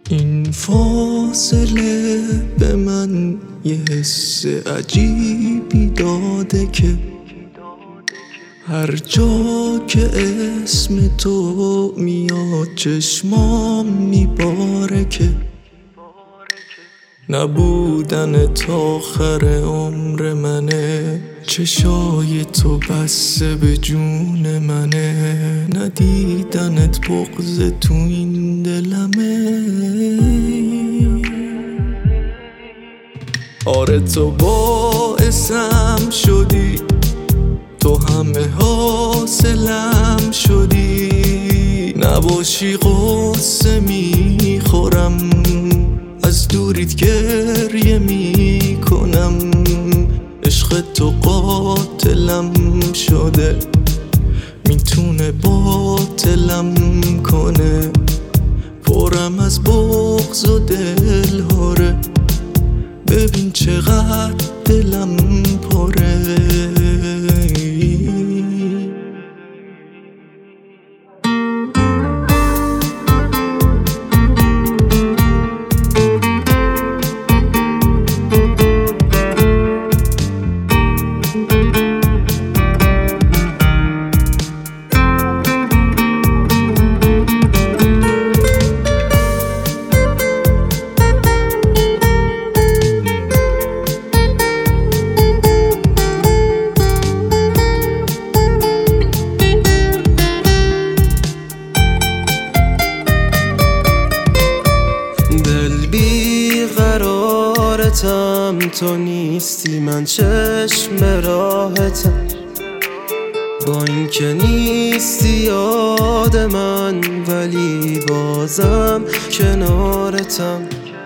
این فاصله به من یه حس عجیبی داده که هر جا که اسم تو میاد چشمام میباره که نبودنت آخر عمر منه، چشای تو بسته به جون منه، ندیدنت بغض تو این دلمه. آره تو باعثم شدی، تو همه حاصلم شدی، نباشی قصه میخورم، از دوریت گریه میکنم، عشق تو قاتلم شده، میتونه باطلم کنه، پرم از بغض و دلهاره، ببین چقدر دلم پره. تو نیستی من چشم راحتم، با اینکه نیستی یاد من ولی بازم کنارتم.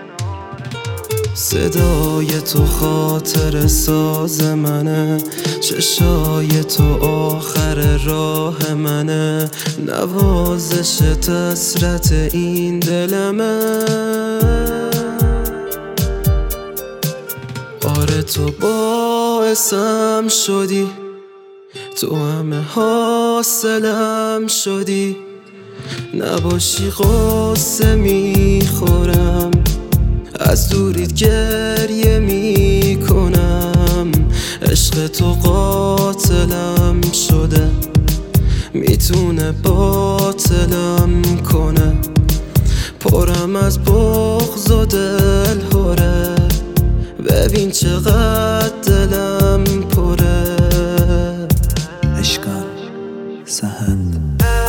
صدای تو خاطر ساز منه، چشای تو آخر راه منه، نوازشت حسرت این دلمه. آره تو باعثم شدی، تو همه حاصلم شدی، نباشی قصه میخورم، از دوریت گریه میکنم، عشق تو قاتلم شده، میتونه باطلم کنه، پرم از بغض و دلهوره، ببین چقدر دلم پره. اشکال سهند